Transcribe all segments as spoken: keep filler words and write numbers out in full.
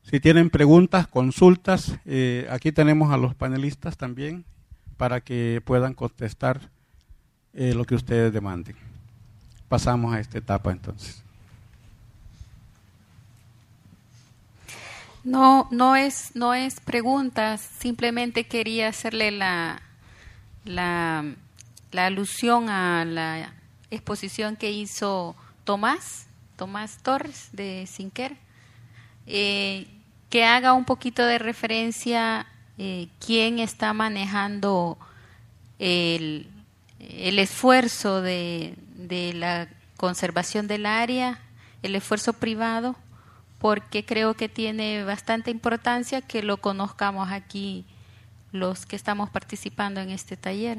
Si tienen preguntas, consultas, eh, aquí tenemos a los panelistas también para que puedan contestar eh, lo que ustedes demanden. Pasamos a esta etapa entonces. No, no es, no es pregunta, simplemente quería hacerle la, la, la alusión a la exposición que hizo Tomás, Tomás Torres de Sinquera, eh, que haga un poquito de referencia eh, quién está manejando el, el esfuerzo de, de la conservación del área, el esfuerzo privado, porque creo que tiene bastante importancia que lo conozcamos aquí los que estamos participando en este taller.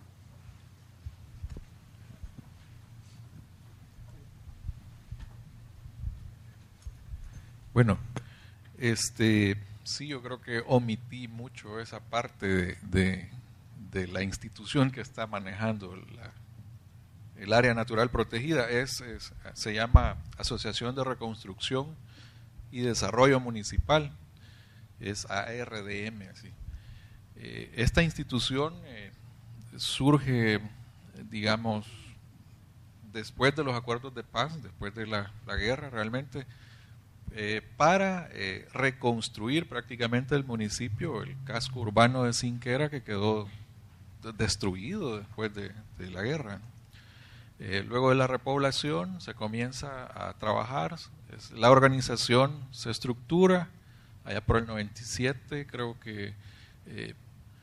Bueno, este, sí, yo creo que omití mucho esa parte de, de, de la institución que está manejando la, el área natural protegida. Es, es, se llama Asociación de Reconstrucción y Desarrollo Municipal, es A R D M, así. Eh, esta institución eh, surge, digamos, después de los acuerdos de paz, después de la, la guerra realmente, eh, para eh, reconstruir prácticamente el municipio, el casco urbano de Sinquera, que quedó destruido después de, de la guerra. Eh, luego de la repoblación se comienza a trabajar, es, la organización se estructura, allá por el noventa y siete creo que eh, eh,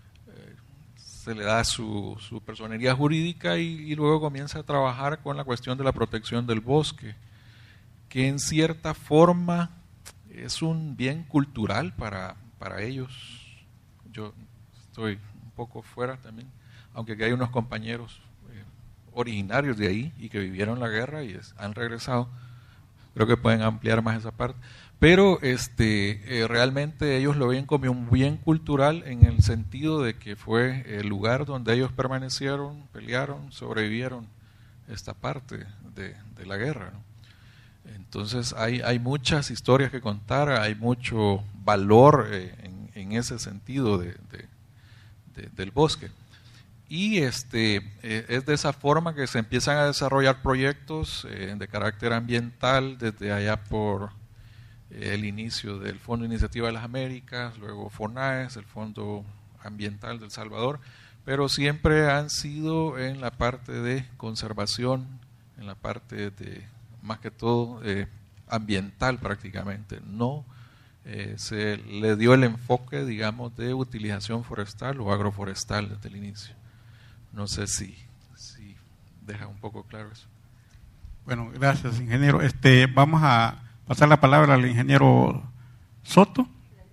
se le da su, su personería jurídica y, y luego comienza a trabajar con la cuestión de la protección del bosque, que en cierta forma es un bien cultural para, para ellos. Yo estoy un poco fuera también, aunque aquí hay unos compañeros originarios de ahí y que vivieron la guerra y es, han regresado, creo que pueden ampliar más esa parte, pero este eh, realmente ellos lo ven como un bien cultural en el sentido de que fue el lugar donde ellos permanecieron, pelearon, sobrevivieron esta parte de, de la guerra, ¿no? Entonces hay, hay muchas historias que contar, hay mucho valor eh, en, en ese sentido de, de, de, del bosque. Y este, eh, es de esa forma que se empiezan a desarrollar proyectos eh, de carácter ambiental desde allá por eh, el inicio del Fondo de Iniciativa de las Américas, luego FONAES, el Fondo Ambiental del Salvador, pero siempre han sido en la parte de conservación, en la parte de, más que todo, eh, ambiental prácticamente. No eh, se le dio el enfoque, digamos, de utilización forestal o agroforestal desde el inicio. No sé si, si deja un poco claro eso. Bueno, gracias, ingeniero. Este, vamos a pasar la palabra al ingeniero Soto.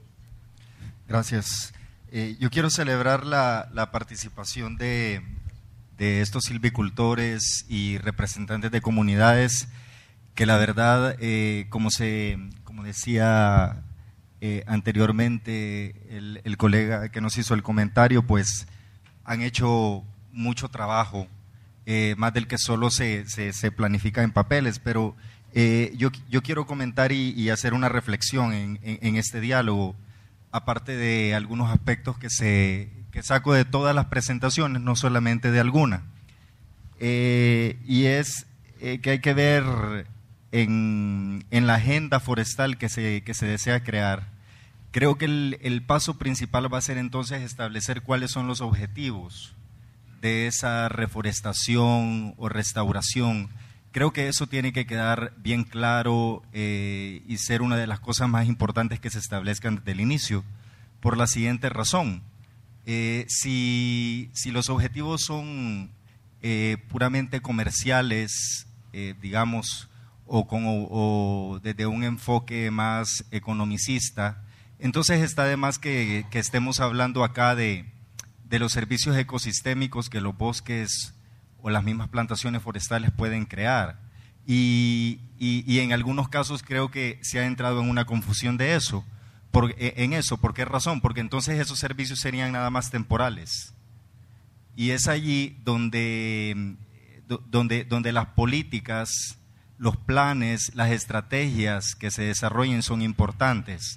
Gracias. Eh, yo quiero celebrar la, la participación de, de estos silvicultores y representantes de comunidades que la verdad, eh, como, se, como decía eh, anteriormente el, el colega que nos hizo el comentario, pues han hecho mucho trabajo, eh, más del que solo se, se, se planifica en papeles, pero eh, yo, yo quiero comentar y, y hacer una reflexión en, en, en este diálogo, aparte de algunos aspectos que, se, que saco de todas las presentaciones, no solamente de alguna, eh, y es eh, que hay que ver en, en la agenda forestal que se, que se desea crear. Creo que el, el paso principal va a ser entonces establecer cuáles son los objetivos de esa reforestación o restauración. Creo que eso tiene que quedar bien claro eh, y ser una de las cosas más importantes que se establezcan desde el inicio, por la siguiente razón. Eh, si, si los objetivos son eh, puramente comerciales, eh, digamos, o, con, o, o desde un enfoque más economicista, entonces está de más que, que estemos hablando acá de, de los servicios ecosistémicos que los bosques o las mismas plantaciones forestales pueden crear. Y, y, y en algunos casos creo que se ha entrado en una confusión de eso. Por, en eso, ¿por qué razón? Porque entonces esos servicios serían nada más temporales. Y es allí donde, donde, donde las políticas, los planes, las estrategias que se desarrollen son importantes.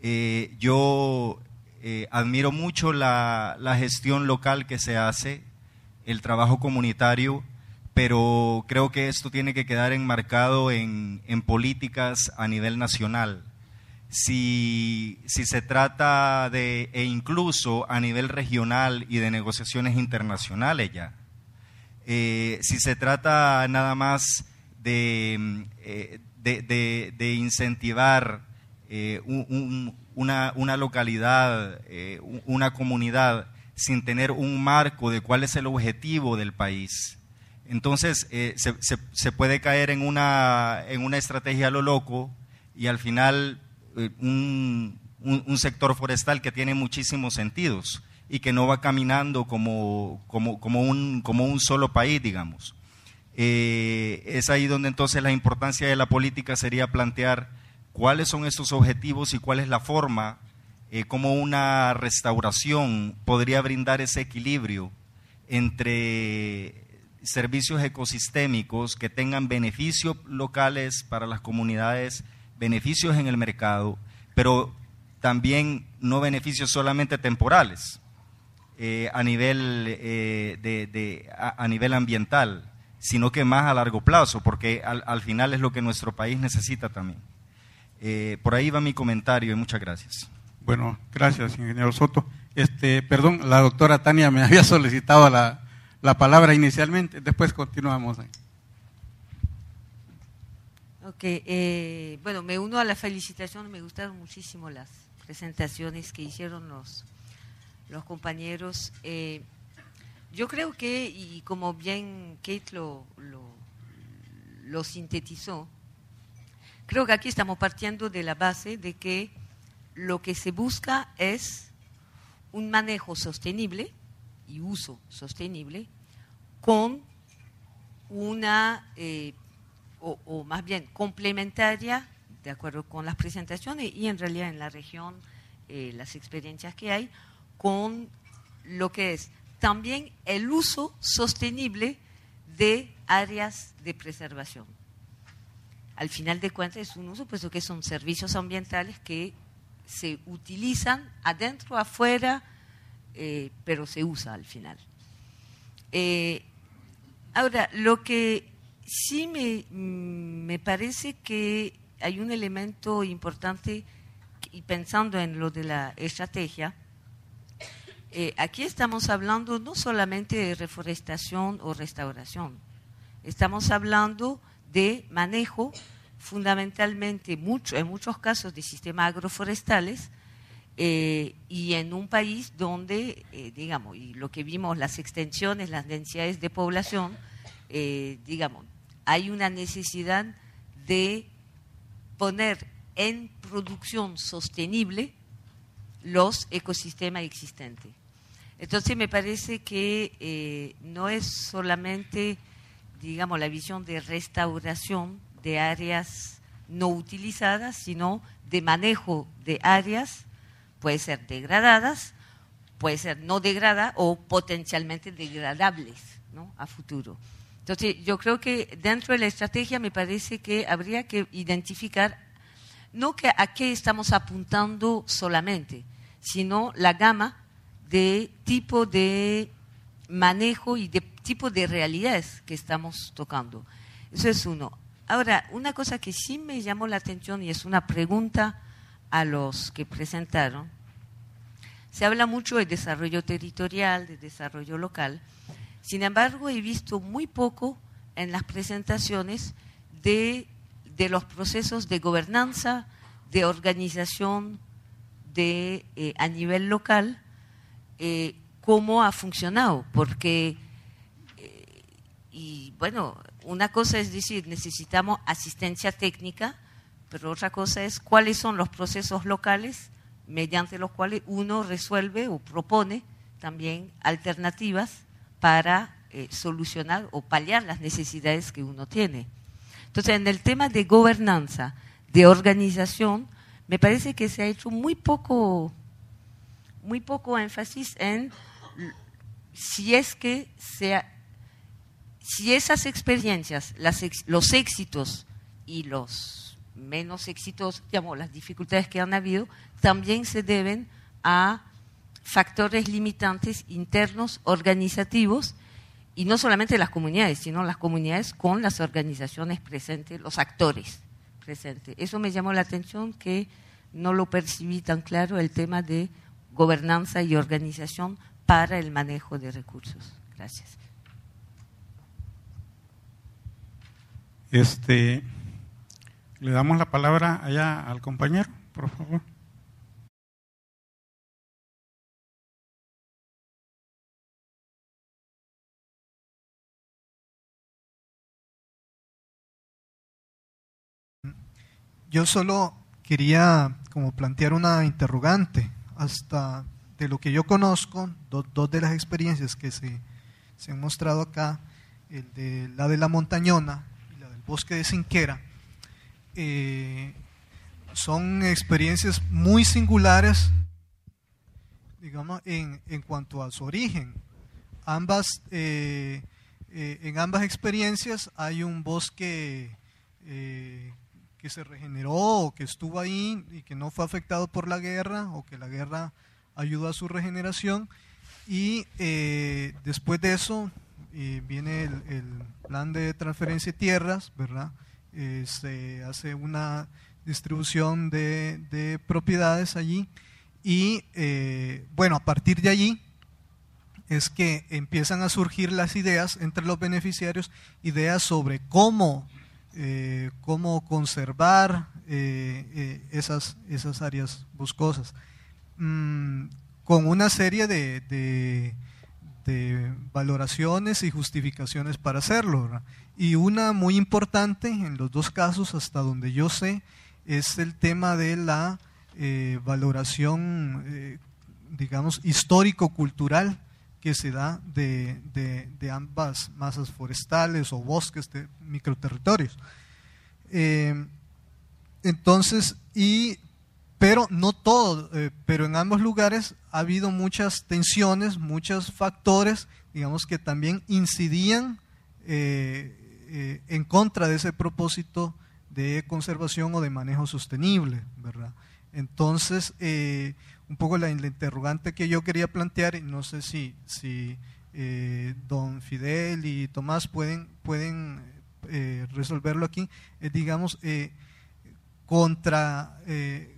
Eh, yo eh, admiro mucho la, la gestión local que se hace, el trabajo comunitario, pero creo que esto tiene que quedar enmarcado en, en políticas a nivel nacional. Si, si se trata de, e incluso a nivel regional y de negociaciones internacionales ya. Eh, si se trata nada más de, eh, de, de, de incentivar eh, un, un, una, una localidad, eh, una comunidad, sin tener un marco de cuál es el objetivo del país, entonces eh, se, se, se puede caer en una, en una estrategia a lo loco y al final eh, un, un, un sector forestal que tiene muchísimos sentidos y que no va caminando como, como, como, un, como un solo país, digamos. Eh, es ahí donde entonces la importancia de la política sería plantear cuáles son estos objetivos y cuál es la forma, eh, cómo una restauración podría brindar ese equilibrio entre servicios ecosistémicos que tengan beneficios locales para las comunidades, beneficios en el mercado, pero también no beneficios solamente temporales, eh, a nivel eh, de, de a, a nivel ambiental, sino que más a largo plazo, porque al, al final es lo que nuestro país necesita también. Eh, por ahí va mi comentario y muchas gracias. Bueno, gracias, ingeniero Soto. Este, perdón, la doctora Tania me había solicitado la, la palabra inicialmente, después continuamos. Ok, eh, bueno, me uno a la felicitación, me gustaron muchísimo las presentaciones que hicieron los, los compañeros. Eh, yo creo que, y como bien Kate lo, lo, lo sintetizó, creo que aquí estamos partiendo de la base de que lo que se busca es un manejo sostenible y uso sostenible con una, eh, o, o más bien complementaria, de acuerdo con las presentaciones y en realidad en la región, eh, las experiencias que hay, con lo que es también el uso sostenible de áreas de preservación. Al final de cuentas es un uso, puesto que son servicios ambientales que se utilizan adentro, afuera, eh, pero se usa al final. Eh, ahora, lo que sí me, me parece que hay un elemento importante, y pensando en lo de la estrategia, eh, aquí estamos hablando no solamente de reforestación o restauración, estamos hablando de manejo fundamentalmente mucho, en muchos casos de sistemas agroforestales, eh, y en un país donde, eh, digamos, y lo que vimos, las extensiones, las densidades de población, eh, digamos, hay una necesidad de poner en producción sostenible los ecosistemas existentes. Entonces me parece que eh, no es solamente, digamos, la visión de restauración de áreas no utilizadas, sino de manejo de áreas, puede ser degradadas, puede ser no degradadas o potencialmente degradables, ¿no?, a futuro. Entonces, yo creo que dentro de la estrategia me parece que habría que identificar, no que a qué estamos apuntando solamente, sino la gama de tipo de manejo y de tipo de realidades que estamos tocando. Eso es uno. Ahora, una cosa que sí me llamó la atención y es una pregunta a los que presentaron, se habla mucho de desarrollo territorial, de desarrollo local, sin embargo he visto muy poco en las presentaciones de, de los procesos de gobernanza, de organización de, eh, a nivel local, eh, cómo ha funcionado, porque, eh, y bueno, una cosa es decir, necesitamos asistencia técnica, pero otra cosa es cuáles son los procesos locales mediante los cuales uno resuelve o propone también alternativas para eh, solucionar o paliar las necesidades que uno tiene. Entonces, en el tema de gobernanza, de organización, me parece que se ha hecho muy poco, muy poco énfasis en si es que sea, si esas experiencias, las, los éxitos y los menos exitosos, digamos, las dificultades que han habido, también se deben a factores limitantes internos organizativos, y no solamente las comunidades, sino las comunidades con las organizaciones presentes, los actores presentes. Eso me llamó la atención, que no lo percibí tan claro, el tema de gobernanza y organización para el manejo de recursos. Gracias. Este, le damos la palabra allá al compañero, por favor. Yo solo quería como plantear una interrogante. Hasta de lo que yo conozco, do, dos de las experiencias que se, se han mostrado acá, el de, la de la Montañona y la del bosque de Sinquera, eh, son experiencias muy singulares, digamos, en, en cuanto a su origen. Ambas, eh, eh, en ambas experiencias hay un bosque eh, que se regeneró o que estuvo ahí y que no fue afectado por la guerra, o que la guerra ayudó a su regeneración, y eh, después de eso eh, viene el, el plan de transferencia de tierras, ¿verdad? Eh, se hace una distribución de, de propiedades allí, y eh, bueno, a partir de allí es que empiezan a surgir las ideas entre los beneficiarios, ideas sobre cómo Eh, cómo conservar eh, eh, esas, esas áreas boscosas, mm, con una serie de, de, de valoraciones y justificaciones para hacerlo, ¿verdad? Y una muy importante en los dos casos, hasta donde yo sé, es el tema de la eh, valoración, eh, digamos, histórico-cultural que se da de, de, de ambas masas forestales o bosques de microterritorios. Eh, entonces, y, pero no todo, eh, pero en ambos lugares ha habido muchas tensiones, muchos factores, digamos, que también incidían eh, eh, en contra de ese propósito de conservación o de manejo sostenible, ¿verdad? Entonces, eh, un poco la, la interrogante que yo quería plantear, y no sé si, si eh, don Fidel y Tomás pueden, pueden eh, resolverlo aquí, eh, digamos, eh, contra eh,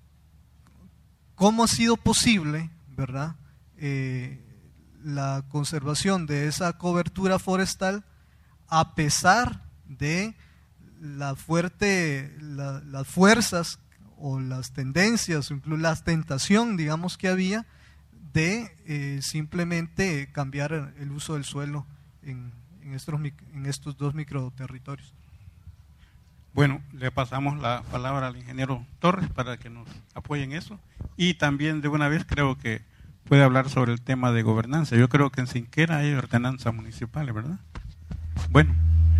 cómo ha sido posible, ¿verdad?, eh, la conservación de esa cobertura forestal a pesar de la fuerte, la, las fuerzas o las tendencias, o incluso la tentación, digamos, que había de eh, simplemente cambiar el uso del suelo en, en, estos, en estos dos microterritorios. Bueno, le pasamos la palabra al ingeniero Torres para que nos apoye en eso, y también de una vez creo que puede hablar sobre el tema de gobernanza. Yo creo que en Sinquera hay ordenanzas municipales, ¿verdad? Bueno.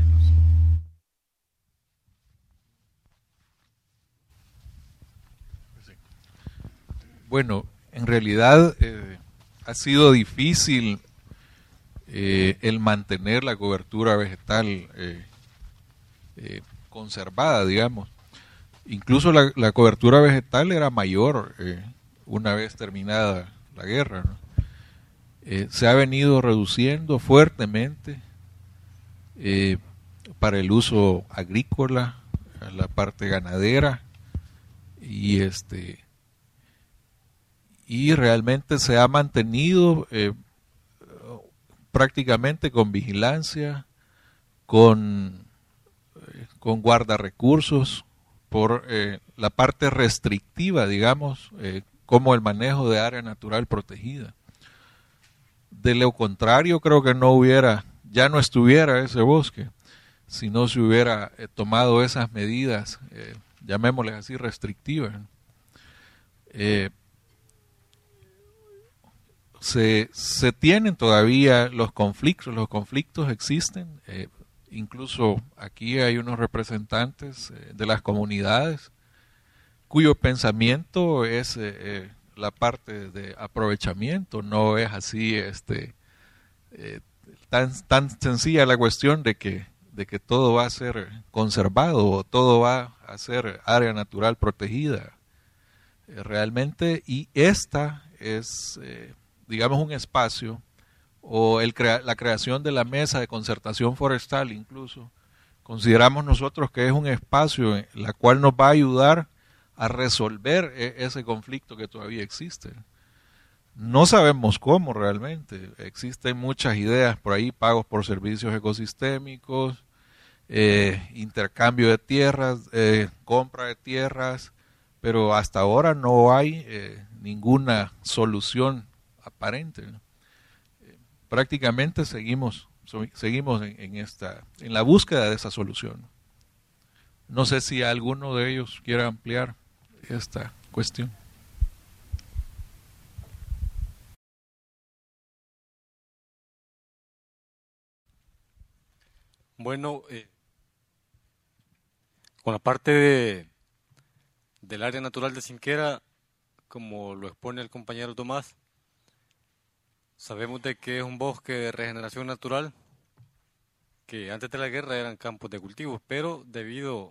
Bueno, en realidad eh, ha sido difícil eh, el mantener la cobertura vegetal eh, eh, conservada, digamos. Incluso la, la cobertura vegetal era mayor eh, una vez terminada la guerra, ¿no? Eh, se ha venido reduciendo fuertemente eh, para el uso agrícola, la parte ganadera, y este y realmente se ha mantenido eh, prácticamente con vigilancia, con, eh, con guardarrecursos, por eh, la parte restrictiva, digamos, eh, como el manejo de área natural protegida. De lo contrario, creo que no hubiera, ya no estuviera ese bosque, si no se hubiera eh, tomado esas medidas, eh, llamémosles así, restrictivas. Eh, Se, se tienen todavía los conflictos, los conflictos existen, eh, incluso aquí hay unos representantes eh, de las comunidades cuyo pensamiento es eh, eh, la parte de aprovechamiento, no es así este eh, tan, tan sencilla la cuestión de que, de que todo va a ser conservado o todo va a ser área natural protegida eh, realmente, y esta es, eh, digamos, un espacio o el crea la creación de la mesa de concertación forestal incluso, consideramos nosotros que es un espacio en la cual nos va a ayudar a resolver e ese conflicto que todavía existe. No sabemos cómo realmente, existen muchas ideas por ahí, pagos por servicios ecosistémicos, eh, intercambio de tierras, eh, compra de tierras, pero hasta ahora no hay eh, ninguna solución aparente. Eh, prácticamente seguimos, so, seguimos en, en, esta, en la búsqueda de esa solución. No sé si alguno de ellos quiere ampliar esta cuestión. Bueno, eh, con la parte de, del área natural de Sinquera, como lo expone el compañero Tomás, sabemos de que es un bosque de regeneración natural, que antes de la guerra eran campos de cultivos, pero debido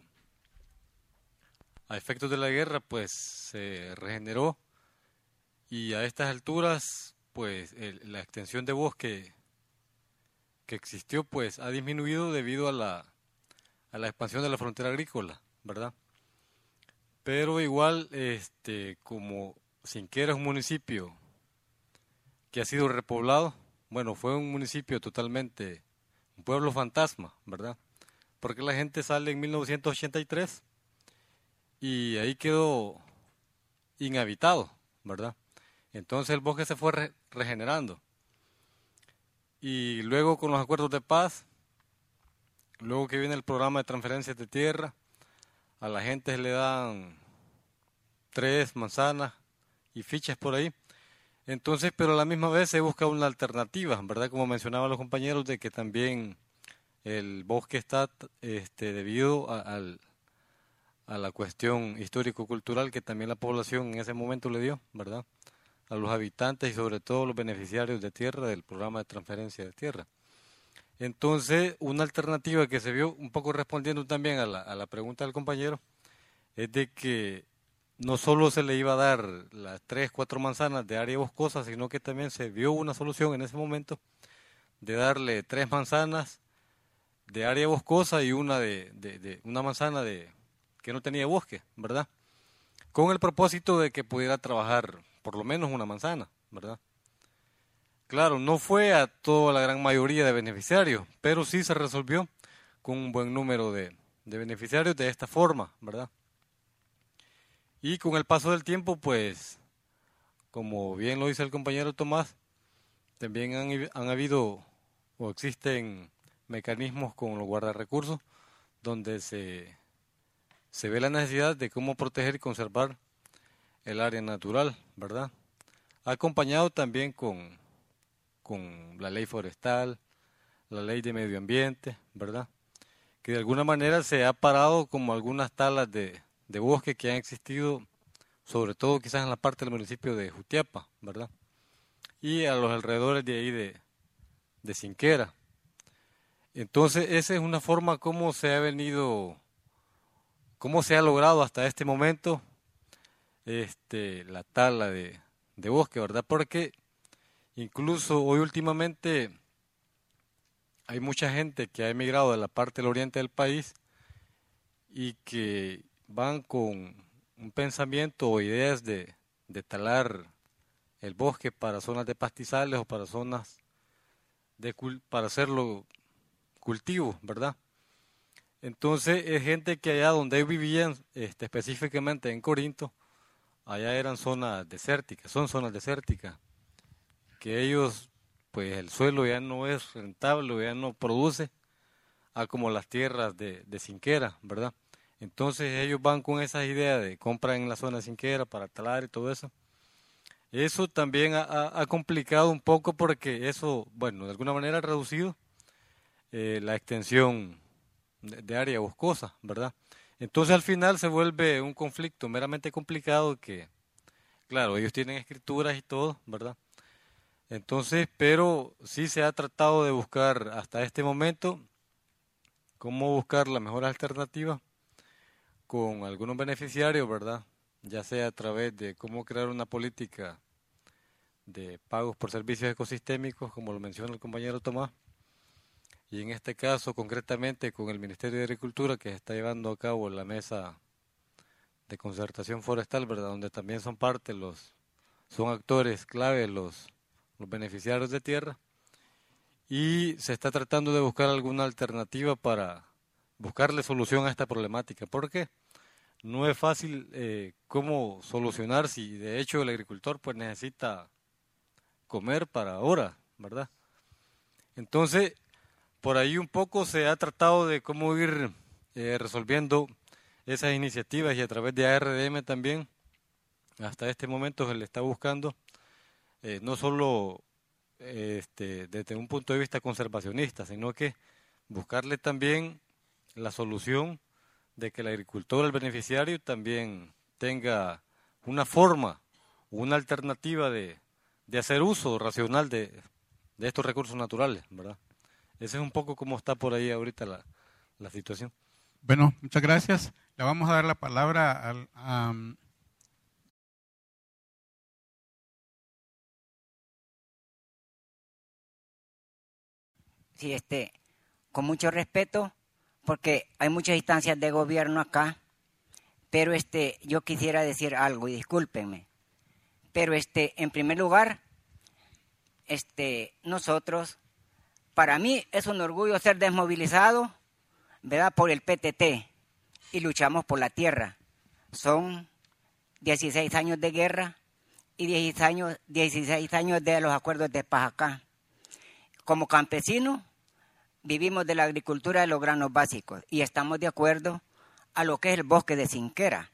a efectos de la guerra, pues se regeneró, y a estas alturas, pues el, la extensión de bosque que existió, pues ha disminuido debido a la, a la expansión de la frontera agrícola, ¿verdad? Pero igual, este, como Sinquera es un municipio que ha sido repoblado, bueno, fue un municipio totalmente, un pueblo fantasma, ¿verdad? Porque la gente sale en mil novecientos ochenta y tres y ahí quedó inhabitado, ¿verdad? Entonces el bosque se fue re regenerando. Y luego con los acuerdos de paz, luego que viene el programa de transferencias de tierra, a la gente le dan tres manzanas y fichas por ahí. Entonces, pero a la misma vez se busca una alternativa, ¿verdad? Como mencionaban los compañeros, de que también el bosque está este, debido a, al, a la cuestión histórico-cultural que también la población en ese momento le dio, ¿verdad? A los habitantes y sobre todo los beneficiarios de tierra del programa de transferencia de tierra. Entonces, una alternativa que se vio, un poco respondiendo también a la, a la pregunta del compañero, es de que no solo se le iba a dar las tres, cuatro manzanas de área boscosa, sino que también se vio una solución en ese momento de darle tres manzanas de área boscosa y una de, de, de una manzana de que no tenía bosque, ¿verdad? Con el propósito de que pudiera trabajar por lo menos una manzana, ¿verdad? Claro, no fue a toda la gran mayoría de beneficiarios, pero sí se resolvió con un buen número de, de beneficiarios de esta forma, ¿verdad? Y con el paso del tiempo, pues, como bien lo dice el compañero Tomás, también han, han habido o existen mecanismos con los guardarrecursos donde se, se ve la necesidad de cómo proteger y conservar el área natural, ¿verdad? Acompañado también con, con la ley forestal, la ley de medio ambiente, ¿verdad? Que de alguna manera se ha parado como algunas talas de, de bosque que han existido, sobre todo quizás en la parte del municipio de Jutiapa, ¿verdad? Y a los alrededores de ahí de, de Sinquera. Entonces, esa es una forma como se ha venido, cómo se ha logrado hasta este momento este, la tala de, de bosque, ¿verdad? Porque incluso hoy últimamente hay mucha gente que ha emigrado de la parte del oriente del país y que van con un pensamiento o ideas de, de talar el bosque para zonas de pastizales o para zonas de para hacerlo cultivo, ¿verdad? Entonces es gente que allá donde vivían, este, específicamente en Corinto, allá eran zonas desérticas, son zonas desérticas, que ellos, pues el suelo ya no es rentable, ya no produce, a como las tierras de, de Sinquera, ¿verdad? Entonces ellos van con esas ideas de compra en la zona de Sinquera para talar y todo eso. Eso también ha, ha complicado un poco porque eso, bueno, de alguna manera ha reducido eh, la extensión de, de área boscosa, ¿verdad? Entonces al final se vuelve un conflicto meramente complicado que, claro, ellos tienen escrituras y todo, ¿verdad? Entonces, pero sí se ha tratado de buscar hasta este momento, cómo buscar la mejor alternativa con algunos beneficiarios, ¿verdad? Ya sea a través de cómo crear una política de pagos por servicios ecosistémicos, como lo menciona el compañero Tomás, y en este caso concretamente con el Ministerio de Agricultura, que está llevando a cabo la mesa de concertación forestal, ¿verdad? Donde también son parte los, son actores clave los, los beneficiarios de tierra, y se está tratando de buscar alguna alternativa para buscarle solución a esta problemática. ¿Por qué? No es fácil eh, cómo solucionar si de hecho el agricultor pues necesita comer para ahora, ¿verdad? Entonces, por ahí un poco se ha tratado de cómo ir eh, resolviendo esas iniciativas, y a través de A R D M también, hasta este momento se le está buscando, eh, no solo eh, este, desde un punto de vista conservacionista, sino que buscarle también la solución de que el agricultor, el beneficiario, también tenga una forma, una alternativa de, de hacer uso racional de, de estos recursos naturales, ¿verdad? Ese es un poco cómo está por ahí ahorita la, la situación. Bueno, muchas gracias. Le vamos a dar la palabra al... a Sí, este, con mucho respeto, porque hay muchas instancias de gobierno acá, pero este, yo quisiera decir algo, y discúlpenme, pero este, en primer lugar, este, nosotros, para mí es un orgullo ser desmovilizado, ¿verdad?, por el P T T, y luchamos por la tierra. Son dieciséis años de guerra y dieciséis años, dieciséis años de los acuerdos de paz acá. Como campesinos, vivimos de la agricultura de los granos básicos y estamos de acuerdo a lo que es el bosque de Cinquera.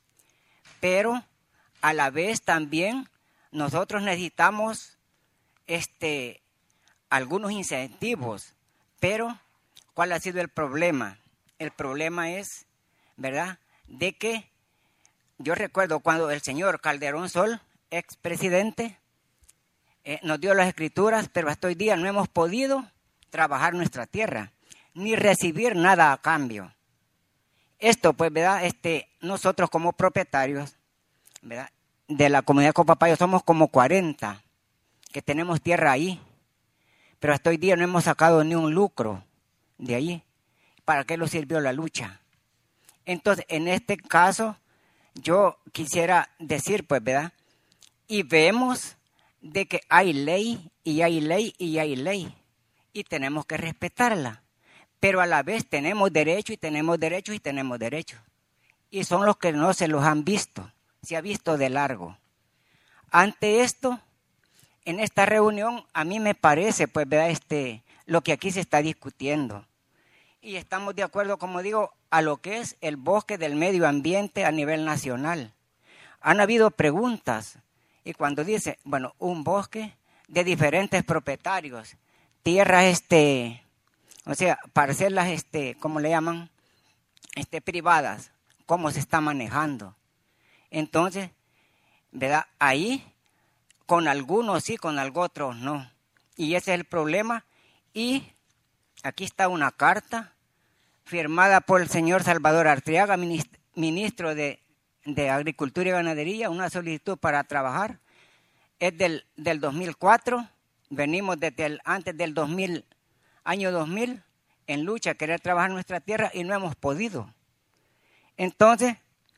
Pero a la vez también nosotros necesitamos este, algunos incentivos. Pero, ¿cuál ha sido el problema? El problema es, ¿verdad?, de que yo recuerdo cuando el señor Calderón Sol, expresidente, eh, nos dio las escrituras, pero hasta hoy día no hemos podido trabajar nuestra tierra, ni recibir nada a cambio. Esto, pues, ¿verdad?, este, nosotros como propietarios, ¿verdad?, de la comunidad de Copapayo somos como cuarenta que tenemos tierra ahí, pero hasta hoy día no hemos sacado ni un lucro de ahí. ¿Para qué nos sirvió la lucha? Entonces, en este caso, yo quisiera decir, pues, ¿verdad?, y vemos de que hay ley, y hay ley, y hay ley, y tenemos que respetarla, pero a la vez tenemos derecho, y tenemos derecho, y tenemos derecho, y son los que no se los han visto, se ha visto de largo. Ante esto, en esta reunión, a mí me parece, pues, ¿verdad?, este, lo que aquí se está discutiendo, y estamos de acuerdo, como digo, a lo que es el bosque del medio ambiente a nivel nacional. Han habido preguntas, y cuando dice, bueno, un bosque de diferentes propietarios, tierras, este, o sea, parcelas, este, ¿cómo le llaman?, este, privadas, ¿cómo se está manejando? Entonces, ¿verdad?, ahí, con algunos sí, con algunos otros no. Y ese es el problema. Y aquí está una carta firmada por el señor Salvador Arteaga, ministro de, de Agricultura y Ganadería, una solicitud para trabajar. Es del, del dos mil cuatro, venimos desde el, antes del dos mil, año dos mil, en lucha a querer trabajar nuestra tierra y no hemos podido. Entonces,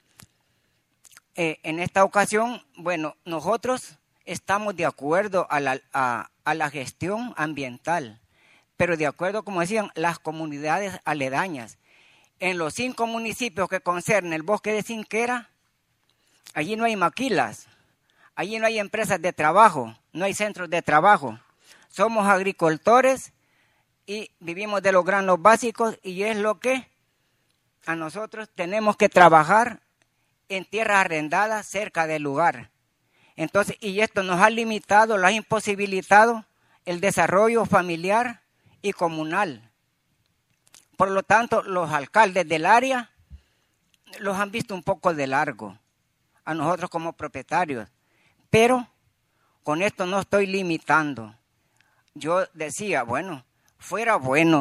eh, en esta ocasión, bueno, nosotros estamos de acuerdo a la, a, a la gestión ambiental, pero de acuerdo, como decían, las comunidades aledañas. En los cinco municipios que concernen el bosque de Cinquera, allí no hay maquilas, allí no hay empresas de trabajo, no hay centros de trabajo. Somos agricultores y vivimos de los granos básicos, y es lo que a nosotros tenemos que trabajar en tierras arrendadas cerca del lugar. Entonces, y esto nos ha limitado, lo ha imposibilitado el desarrollo familiar y comunal. Por lo tanto, los alcaldes del área los han visto un poco de largo a nosotros como propietarios. Pero con esto no estoy limitando. Yo decía, bueno, fuera bueno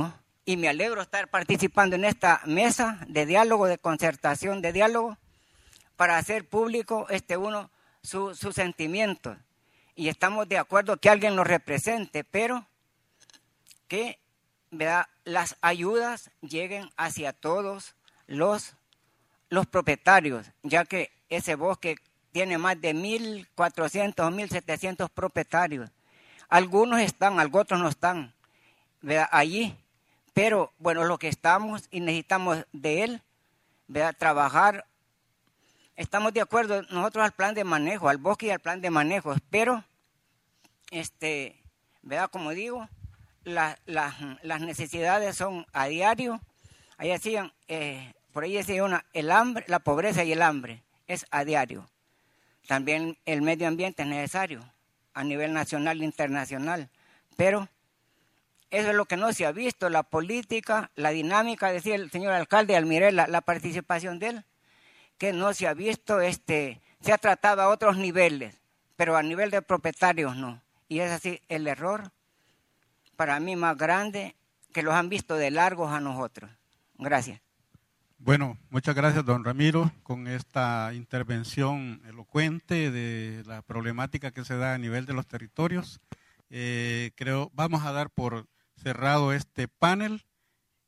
y me alegro estar participando en esta mesa de diálogo, de concertación, de diálogo, para hacer público este uno sus su sentimientos. Y estamos de acuerdo que alguien nos represente, pero que, ¿verdad?, las ayudas lleguen hacia todos los, los propietarios, ya que ese bosque tiene más de mil cuatrocientos o mil setecientos propietarios. Algunos están, otros no están, ¿verdad?, allí. Pero, bueno, lo que estamos y necesitamos de él, ¿verdad?, trabajar. Estamos de acuerdo nosotros al plan de manejo, al bosque y al plan de manejo, pero, este, ¿verdad?, como digo, la, la, las necesidades son a diario. Ahí decían, eh, por ahí decía una, el hambre, la pobreza y el hambre es a diario. También el medio ambiente es necesario a nivel nacional e internacional, pero eso es lo que no se ha visto, la política, la dinámica, decía el señor alcalde Almirela, la participación de él, que no se ha visto, este, se ha tratado a otros niveles, pero a nivel de propietarios no. Y es así el error, para mí más grande, que los han visto de largos a nosotros. Gracias. Bueno, muchas gracias, don Ramiro, con esta intervención elocuente de la problemática que se da a nivel de los territorios. Eh, creo, vamos a dar por cerrado este panel